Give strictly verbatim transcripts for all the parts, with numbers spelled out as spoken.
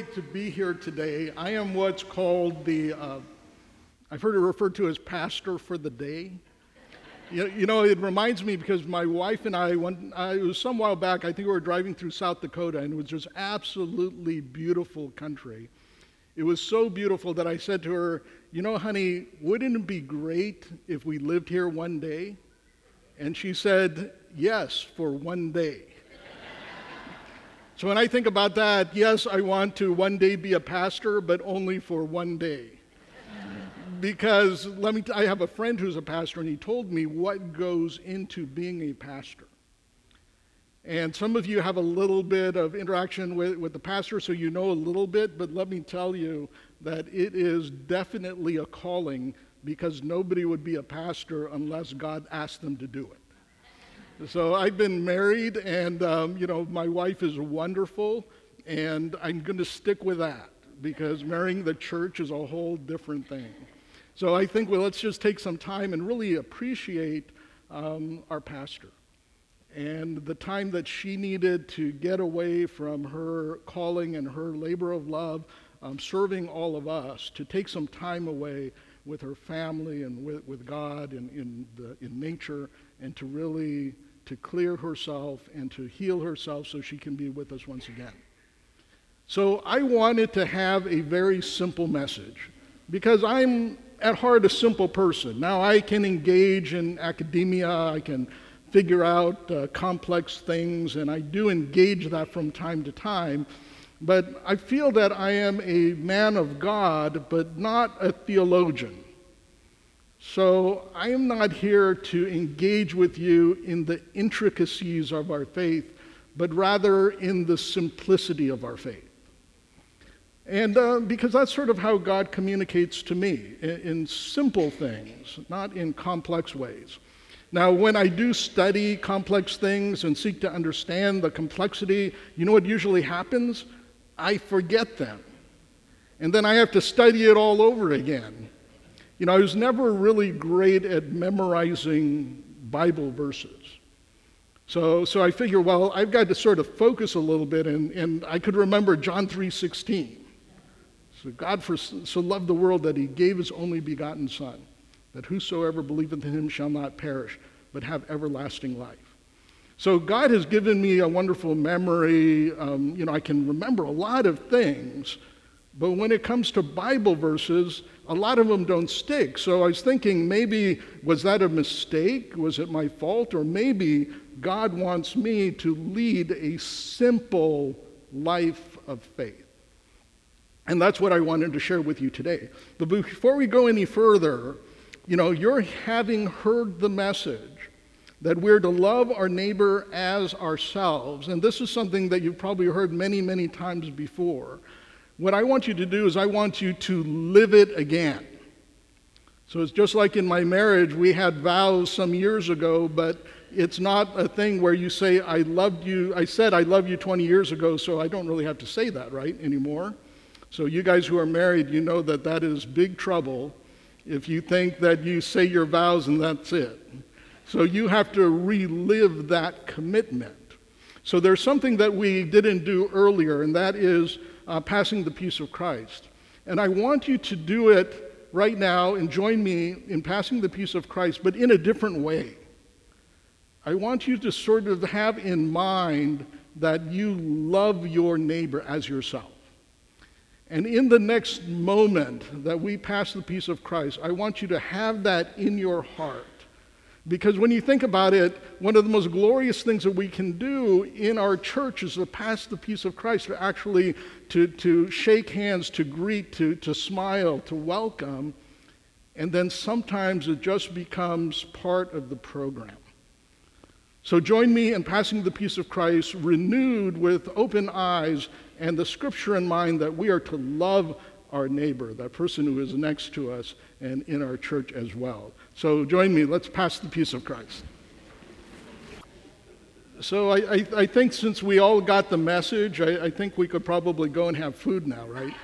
joy to be here today. I am what's called the, uh, I've heard it referred to as pastor for the day. You, you know, it reminds me because my wife and I, when uh, it was some while back, I think we were driving through South Dakota, and it was just absolutely beautiful country. It was so beautiful that I said to her, you know, honey, wouldn't it be great if we lived here one day? And she said, yes, for one day. So when I think about that, yes, I want to one day be a pastor, but only for one day. Because let me, t- I have a friend who's a pastor, and he told me what goes into being a pastor. And some of you have a little bit of interaction with, with the pastor, so you know a little bit, but let me tell you that it is definitely a calling, because nobody would be a pastor unless God asked them to do it. So I've been married, and um, you know, my wife is wonderful, and I'm going to stick with that, because marrying the church is a whole different thing. So I think, well, let's just take some time and really appreciate um, our pastor and the time that she needed to get away from her calling and her labor of love, um, serving all of us, to take some time away with her family and with, with God and in, the, in nature, and to really to clear herself and to heal herself so she can be with us once again. So I wanted to have a very simple message, because I'm at heart a simple person. Now I can engage in academia, I can figure out uh, complex things, and I do engage that from time to time, but I feel that I am a man of God, but not a theologian. So I am not here to engage with you in the intricacies of our faith, but rather in the simplicity of our faith. And uh, because that's sort of how God communicates to me, in, in simple things, not in complex ways. Now, when I do study complex things and seek to understand the complexity, you know what usually happens? I forget them. And then I have to study it all over again. You know, I was never really great at memorizing Bible verses. So so I figure, well, I've got to sort of focus a little bit, and, and I could remember John three sixteen. So God for, so loved the world that he gave his only begotten Son, that whosoever believeth in him shall not perish, but have everlasting life. So God has given me a wonderful memory. Um, you know, I can remember a lot of things, but when it comes to Bible verses, a lot of them don't stick. So I was thinking, maybe, was that a mistake? Was it my fault? Or maybe God wants me to lead a simple life of faith. And that's what I wanted to share with you today. But before we go any further, you know, you're having heard the message that we're to love our neighbor as ourselves. And this is something that you've probably heard many, many times before. What I want you to do is I want you to live it again. So it's just like in my marriage, we had vows some years ago, but it's not a thing where you say, I loved you, I said I love you twenty years ago, so I don't really have to say that, right, anymore. So you guys who are married, you know that that is big trouble if you think that you say your vows and that's it. So you have to relive that commitment. So there's something that we didn't do earlier, and that is uh, passing the peace of Christ. And I want you to do it right now and join me in passing the peace of Christ, but in a different way. I want you to sort of have in mind that you love your neighbor as yourself. And in the next moment that we pass the peace of Christ, I want you to have that in your heart. Because when you think about it, one of the most glorious things that we can do in our church is to pass the peace of Christ, to actually to, to shake hands, to greet, to, to smile, to welcome. And then sometimes it just becomes part of the program. So join me in passing the peace of Christ, renewed with open eyes and the scripture in mind that we are to love our neighbor, that person who is next to us and in our church as well. So join me, let's pass the peace of Christ. So I, I, I think since we all got the message, I, I think we could probably go and have food now, right?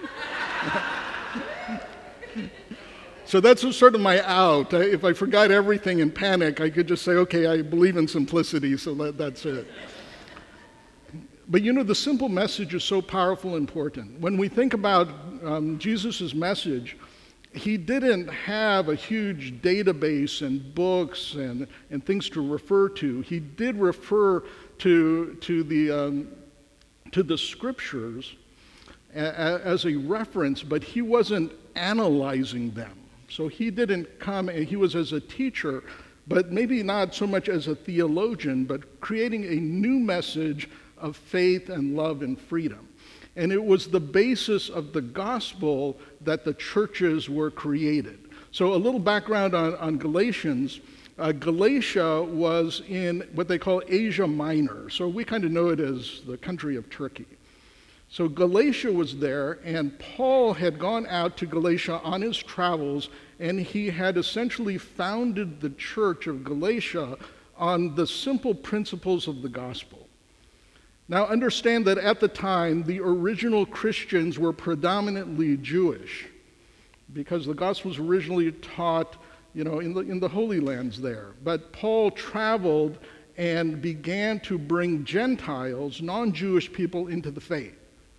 So that's sort of my out. If I forgot everything in panic, I could just say, okay, I believe in simplicity, so that, that's it. But you know, the simple message is so powerful and important. When we think about um, Jesus' message, he didn't have a huge database and books and, and things to refer to. He did refer to, to, the, um, to the scriptures a, a, as a reference, but he wasn't analyzing them. So he didn't come, and he was as a teacher, but maybe not so much as a theologian, but creating a new message of faith and love and freedom. And it was the basis of the gospel that the churches were created. So a little background on, on Galatians. Uh, Galatia was in what they call Asia Minor. So we kind of know it as the country of Turkey. So Galatia was there, and Paul had gone out to Galatia on his travels, and he had essentially founded the church of Galatia on the simple principles of the gospel. Now understand that at the time, the original Christians were predominantly Jewish, because the gospel was originally taught, you know, in the, in the Holy Lands there. But Paul traveled and began to bring Gentiles, non-Jewish people, into the faith.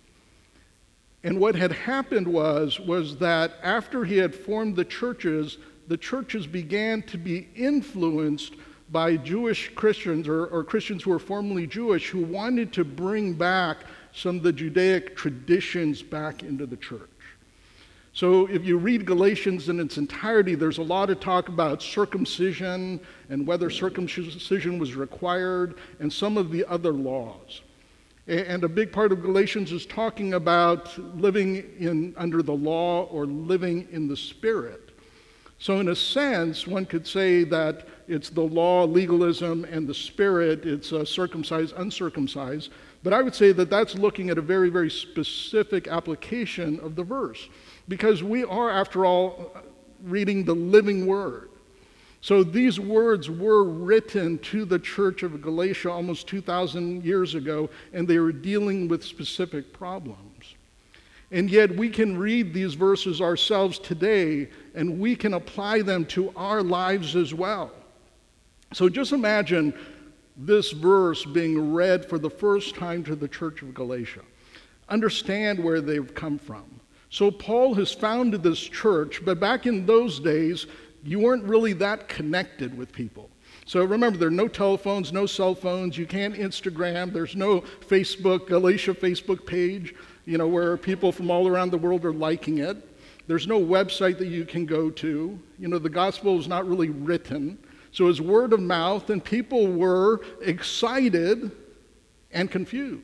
And what had happened was, was that after he had formed the churches, the churches began to be influenced by Jewish Christians, or, or Christians who were formerly Jewish, who wanted to bring back some of the Judaic traditions back into the church. So if you read Galatians in its entirety, there's a lot of talk about circumcision and whether circumcision was required and some of the other laws. And a big part of Galatians is talking about living in under the law or living in the Spirit. So in a sense, one could say that it's the law, legalism, and the Spirit, it's uh, circumcised, uncircumcised. But I would say that that's looking at a very, very specific application of the verse. Because we are, after all, reading the living Word. So these words were written to the church of Galatia almost two thousand years ago, and they were dealing with specific problems. And yet we can read these verses ourselves today, and we can apply them to our lives as well. So just imagine this verse being read for the first time to the church of Galatia. Understand where they've come from. So Paul has founded this church, but back in those days, you weren't really that connected with people. So remember, there are no telephones, no cell phones, you can't Instagram, there's no Facebook, Galatia Facebook page, you know, where people from all around the world are liking it. There's no website that you can go to. You know, the gospel is not really written. So it's word of mouth, and people were excited and confused.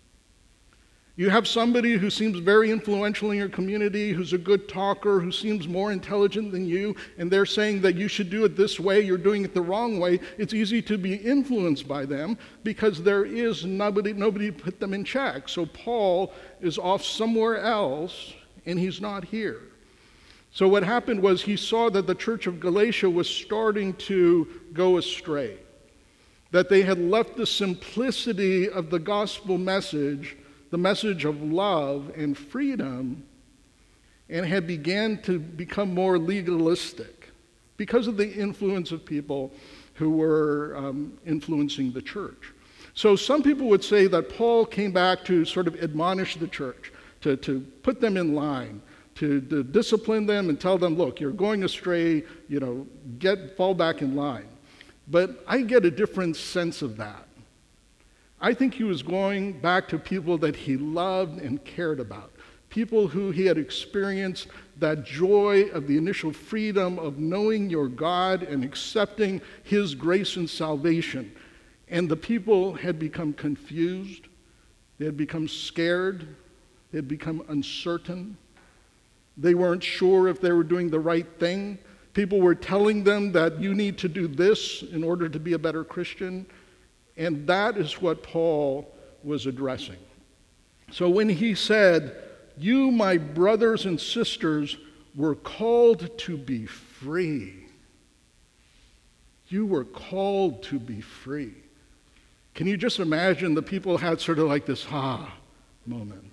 You have somebody who seems very influential in your community, who's a good talker, who seems more intelligent than you, and they're saying that you should do it this way, you're doing it the wrong way. It's easy to be influenced by them because there is nobody, nobody to put them in check. So Paul is off somewhere else, and he's not here. So what happened was he saw that the church of Galatia was starting to go astray, that they had left the simplicity of the gospel message, the message of love and freedom, and had began to become more legalistic because of the influence of people who were um, influencing the church. So some people would say that Paul came back to sort of admonish the church, to, to put them in line, to, to discipline them and tell them, look, you're going astray, you know, get fall back in line. But I get a different sense of that. I think he was going back to people that he loved and cared about, people who he had experienced that joy of the initial freedom of knowing your God and accepting his grace and salvation. And the people had become confused, they had become scared, they had become uncertain. They weren't sure if they were doing the right thing. People were telling them that you need to do this in order to be a better Christian. And that is what Paul was addressing. So when he said, you, my brothers and sisters, were called to be free. You were called to be free. Can you just imagine the people had sort of like this ha moment?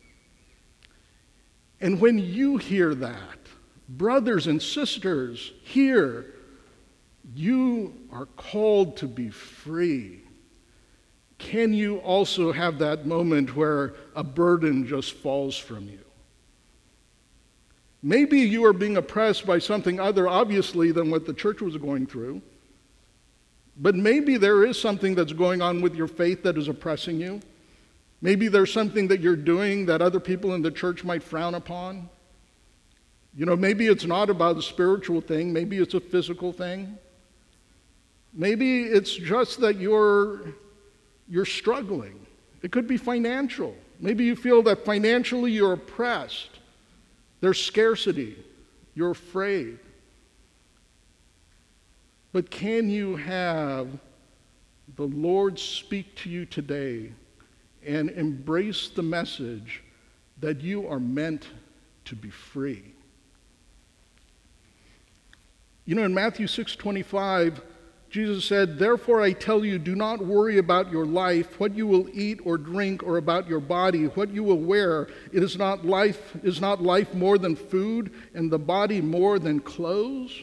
And when you hear that, brothers and sisters, hear, you are called to be free. can you also have that moment where a burden just falls from you? Maybe you are being oppressed by something other, obviously, than what the church was going through. But maybe there is something that's going on with your faith that is oppressing you. Maybe there's something that you're doing that other people in the church might frown upon. You know, maybe it's not about a spiritual thing. Maybe it's a physical thing. Maybe it's just that you're, you're struggling. It could be financial. Maybe you feel that financially you're oppressed. There's scarcity. You're afraid. But can you have the Lord speak to you today and embrace the message that you are meant to be free? You know, in Matthew six twenty-five, Jesus said, "Therefore I tell you, do not worry about your life, what you will eat or drink, or about your body, what you will wear. It is not life, is not life more than food, and the body more than clothes?"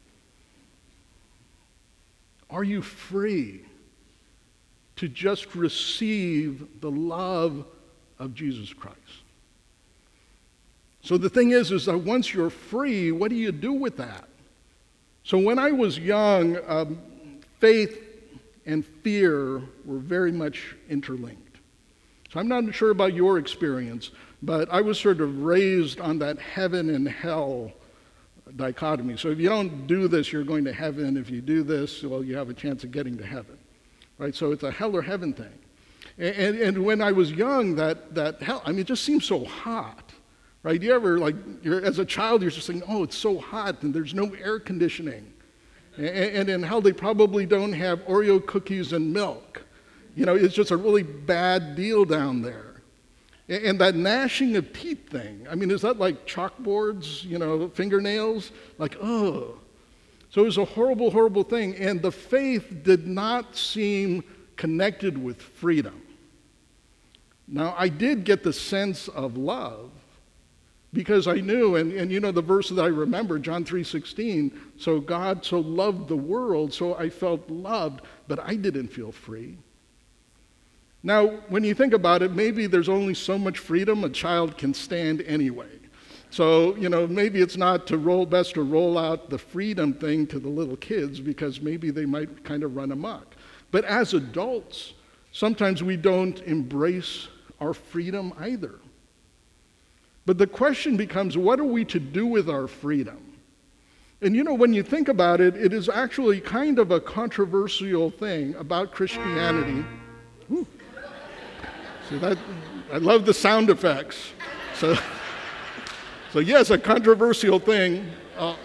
Are you free to just receive the love of Jesus Christ? So the thing is, is that once you're free, what do you do with that? So when I was young, um, faith and fear were very much interlinked. So I'm not sure about your experience, but I was sort of raised on that heaven and hell dichotomy. So if you don't do this, you're going to heaven. If you do this, well, you have a chance of getting to heaven, right? So it's a hell or heaven thing. And, and, and when I was young, that, that hell, I mean, it just seemed so hot, right? You ever, like, you're, as a child, you're just thinking, oh, it's so hot, and there's no air conditioning. And, and in hell, they probably don't have Oreo cookies and milk. You know, it's just a really bad deal down there. And that gnashing of teeth thing, I mean, is that like chalkboards, you know, fingernails? Like, oh. So it was a horrible, horrible thing. And the faith did not seem connected with freedom. Now, I did get the sense of love because I knew, and, and you know the verse that I remember, John three sixteen, so God so loved the world, so I felt loved, but I didn't feel free. Now, when you think about it, maybe there's only so much freedom a child can stand anyway. So, you know, maybe it's not to roll best to roll out the freedom thing to the little kids because maybe they might kind of run amok. But as adults, sometimes we don't embrace our freedom either. But the question becomes, what are we to do with our freedom? And you know, when you think about it, it is actually kind of a controversial thing about Christianity. Ooh. So that, I love the sound effects. So, so yes, a controversial thing. Uh,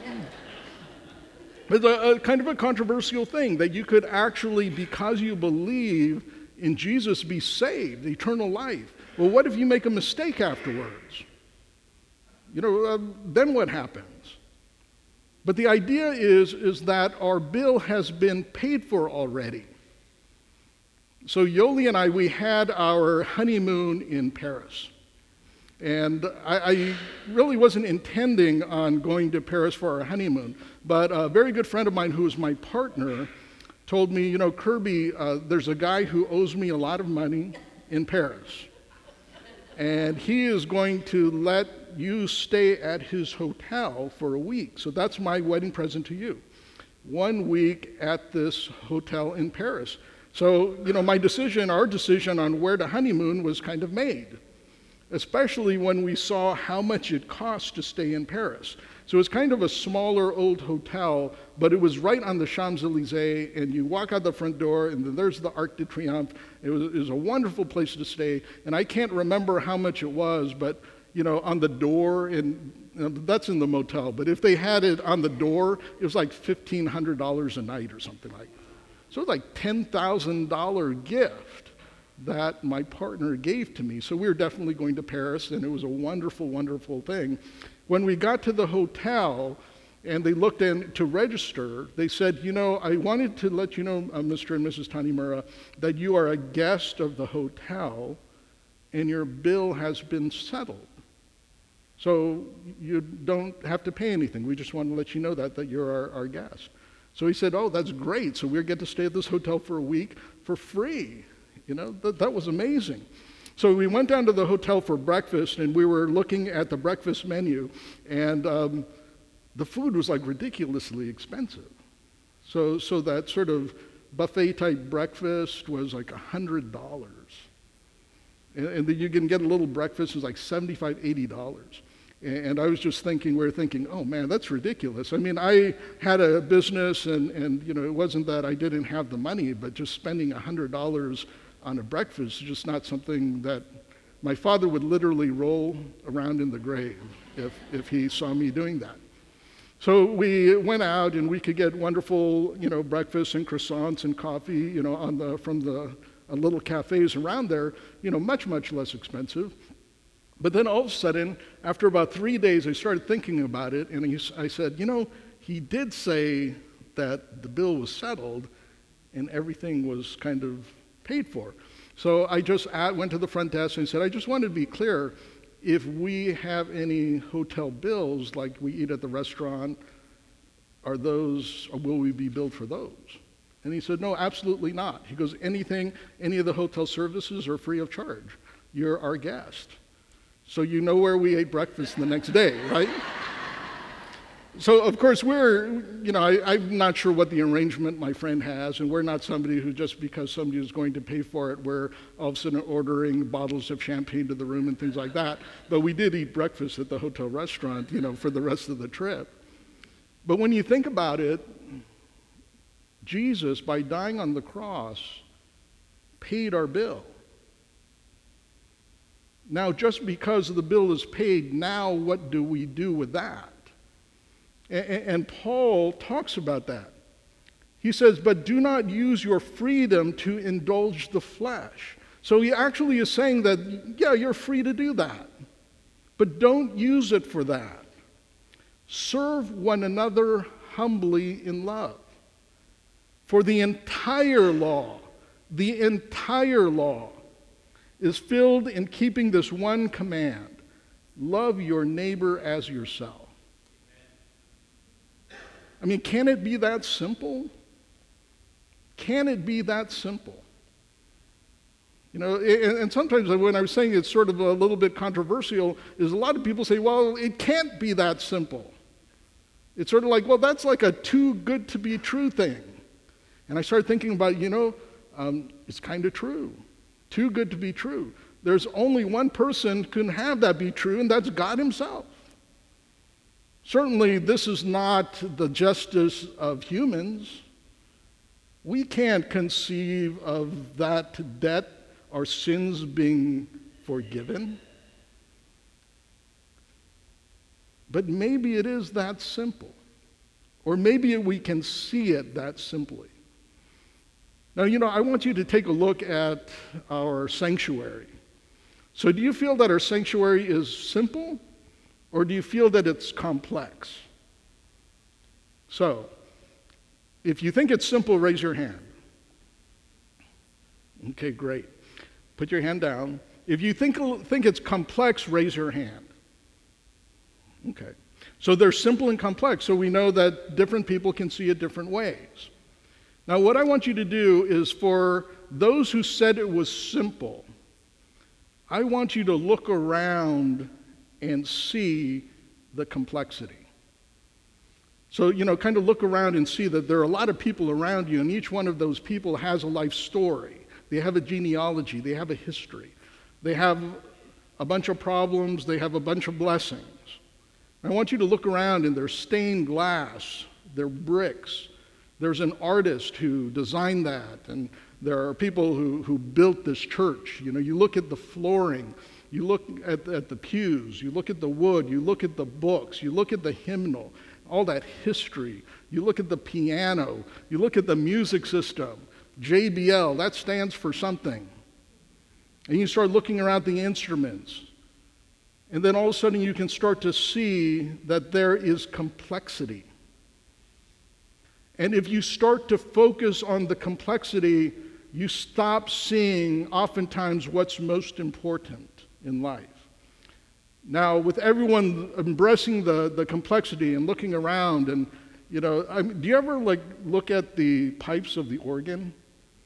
it's a, a kind of a controversial thing that you could actually, because you believe in Jesus, be saved, eternal life. Well, what if you make a mistake afterwards? You know, uh, then what happens? But the idea is, is that our bill has been paid for already. So Yoli and I, we had our honeymoon in Paris. And I, I really wasn't intending on going to Paris for our honeymoon, but a very good friend of mine who was my partner told me, you know, Kirby, uh, there's a guy who owes me a lot of money in Paris. And he is going to let you stay at his hotel for a week. So that's my wedding present to you. One week at this hotel in Paris. So, you know, my decision, our decision on where to honeymoon was kind of made, especially when we saw how much it cost to stay in Paris. So it's kind of a smaller old hotel, but it was right on the Champs-Élysées, and you walk out the front door, and then there's the Arc de Triomphe. It was, it was a wonderful place to stay, and I can't remember how much it was, but, you know, on the door, and you know, that's in the motel, but if they had it on the door, it was like fifteen hundred dollars a night or something like that. So it was like ten thousand dollars gift that my partner gave to me. So we were definitely going to Paris, and it was a wonderful, wonderful thing. When we got to the hotel and they looked in to register, they said, you know, I wanted to let you know, uh, Mister and Missus Tanimura, that you are a guest of the hotel and your bill has been settled. So you don't have to pay anything. We just want to let you know that, that you're our, our guest. So he said, oh, that's great. So we get to stay at this hotel for a week for free. You know, that, that was amazing. So we went down to the hotel for breakfast, and we were looking at the breakfast menu, and um, the food was like ridiculously expensive. So, so that sort of buffet-type breakfast was like one hundred dollars. And, and then you can get a little breakfast, it's like seventy-five dollars, eighty dollars. And I was just thinking, we were thinking, oh man, that's ridiculous. I mean, I had a business, and, and you know, it wasn't that I didn't have the money, but just spending one hundred dollars on a breakfast is just not something that my father would literally roll around in the grave if, if he saw me doing that. So we went out, and we could get wonderful, you know, breakfast and croissants and coffee, you know, on the from the uh, little cafes around there, you know, much, much less expensive. But then all of a sudden, after about three days, I started thinking about it, and he, I said, you know, he did say that the bill was settled and everything was kind of paid for. So I just at, went to the front desk and said, I just wanted to be clear, if we have any hotel bills like we eat at the restaurant, are those, or will we be billed for those? And he said, no, absolutely not. He goes, anything, any of the hotel services are free of charge. You're our guest. So you know where we ate breakfast the next day, right? So, of course, we're, you know, I, I'm not sure what the arrangement my friend has, and we're not somebody who just because somebody is going to pay for it, we're all of a sudden ordering bottles of champagne to the room and things like that. But we did eat breakfast at the hotel restaurant, you know, for the rest of the trip. But when you think about it, Jesus, by dying on the cross, paid our bill. Now, just because the bill is paid, now what do we do with that? And Paul talks about that. He says, but do not use your freedom to indulge the flesh. So he actually is saying that, yeah, you're free to do that, but don't use it for that. Serve one another humbly in love. For the entire law, the entire law is filled in keeping this one command: love your neighbor as yourself. I mean, can it be that simple? Can it be that simple? You know, and, and sometimes when I was saying it's sort of a little bit controversial, is a lot of people say, well, it can't be that simple. It's sort of like, well, that's like a too good to be true thing. And I started thinking about, you know, um, it's kind of true. Too good to be true. There's only one person who can have that be true, and that's God himself. Certainly, this is not the justice of humans. We can't conceive of that debt or sins being forgiven. But maybe it is that simple. Or maybe we can see it that simply. Now, you know, I want you to take a look at our sanctuary. So do you feel that our sanctuary is simple? Or do you feel that it's complex? So, if you think it's simple, raise your hand. Okay, great. Put your hand down. If you think, think it's complex, raise your hand. Okay. So they're simple and complex, so we know that different people can see it different ways. Now, what I want you to do is for those who said it was simple, I want you to look around and see the complexity. So, you know, kind of look around and see that there are a lot of people around you, and each one of those people has a life story. They have a genealogy. They have a history. They have a bunch of problems. They have a bunch of blessings. I want you to look around, and there's stained glass. There are bricks. There's an artist who designed that, and there are people who, who built this church. You know, you look at the flooring. You look at, at the pews, you look at the wood, you look at the books, you look at the hymnal, all that history. You look at the piano, you look at the music system, J B L, that stands for something. And you start looking around the instruments. And then all of a sudden you can start to see that there is complexity. And if you start to focus on the complexity, you stop seeing oftentimes what's most important in life. Now, with everyone embracing the, the complexity and looking around, and, you know, I mean, do you ever, like, look at the pipes of the organ?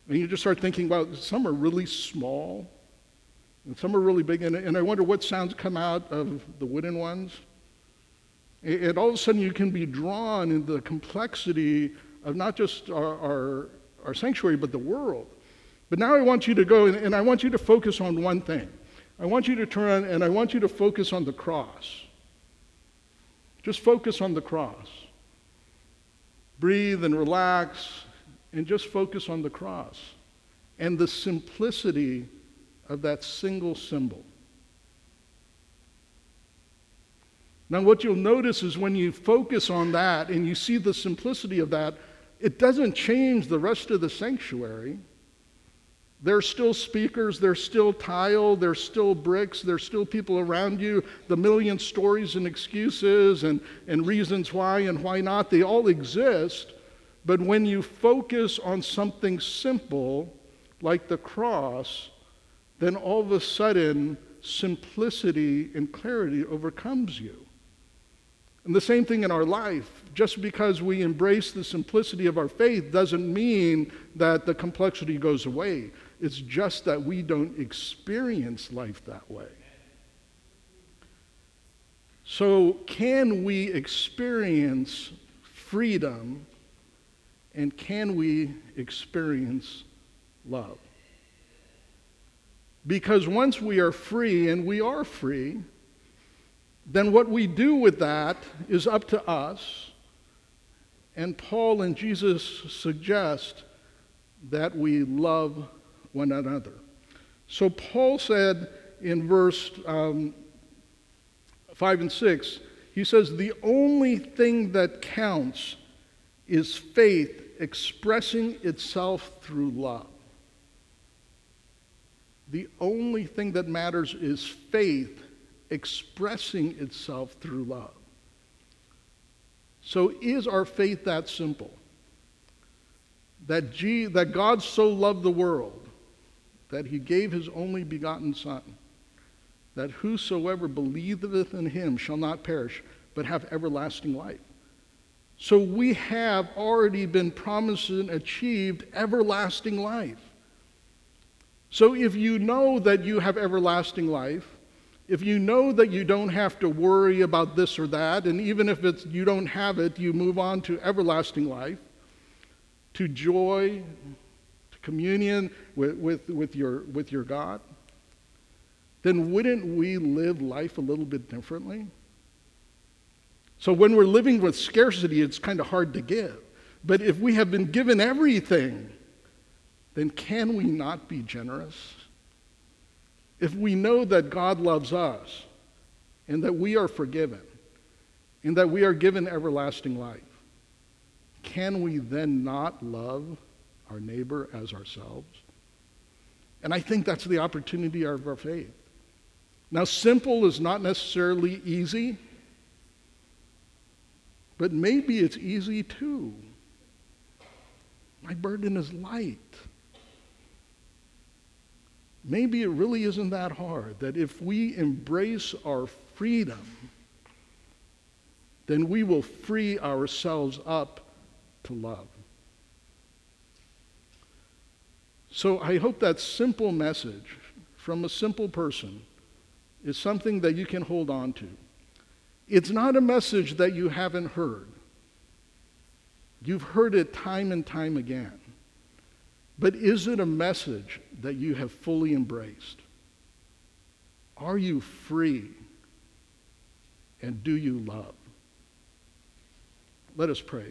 And you just start thinking, wow, some are really small, and some are really big, and, and I wonder what sounds come out of the wooden ones. And, and all of a sudden you can be drawn into the complexity of not just our, our, our sanctuary, but the world. But now I want you to go, and, and I want you to focus on one thing. I want you to turn, and I want you to focus on the cross. Just focus on the cross. Breathe and relax, and just focus on the cross and the simplicity of that single symbol. Now, what you'll notice is when you focus on that and you see the simplicity of that, it doesn't change the rest of the sanctuary. There's still speakers, there's still tile, there's still bricks, there's still people around you, the million stories and excuses and, and reasons why and why not, they all exist. But when you focus on something simple, like the cross, then all of a sudden, simplicity and clarity overcomes you. And the same thing in our life. Just because we embrace the simplicity of our faith doesn't mean that the complexity goes away. It's just that we don't experience life that way. So can we experience freedom, and can we experience love? Because once we are free, and we are free, then what we do with that is up to us. And Paul and Jesus suggest that we love one another. So Paul said in verse um, five and six, he says, the only thing that counts is faith expressing itself through love. The only thing that matters is faith expressing itself through love. So is our faith that simple? That, G, that God so loved the world that he gave his only begotten Son, that whosoever believeth in him shall not perish, but have everlasting life. So we have already been promised and achieved everlasting life. So if you know that you have everlasting life, if you know that you don't have to worry about this or that, and even if it's, you don't have it, you move on to everlasting life, to joy, to communion with, with, with, your, with your God, then wouldn't we live life a little bit differently? So when we're living with scarcity, it's kind of hard to give. But if we have been given everything, then can we not be generous? If we know that God loves us and that we are forgiven and that we are given everlasting life, can we then not love our neighbor as ourselves? And I think that's the opportunity of our faith. Now, simple is not necessarily easy, but maybe it's easy too. My burden is light. Maybe it really isn't that hard, that if we embrace our freedom, then we will free ourselves up to love. So I hope that simple message from a simple person is something that you can hold on to. It's not a message that you haven't heard. You've heard it time and time again. But is it a message that you have fully embraced? Are you free? And do you love? Let us pray.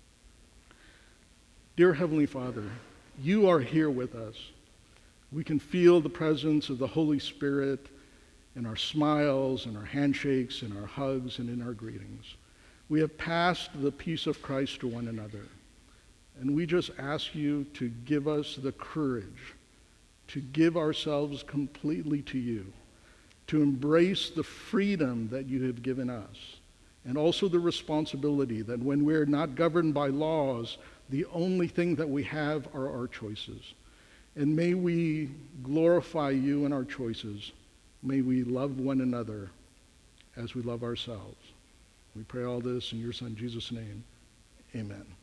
Dear Heavenly Father, you are here with us. We can feel the presence of the Holy Spirit in our smiles, in our handshakes, in our hugs, and in our greetings. We have passed the peace of Christ to one another. And we just ask you to give us the courage to give ourselves completely to you, to embrace the freedom that you have given us, and also the responsibility that when we're not governed by laws, the only thing that we have are our choices. And may we glorify you in our choices. May we love one another as we love ourselves. We pray all this in your Son, Jesus' name. Amen.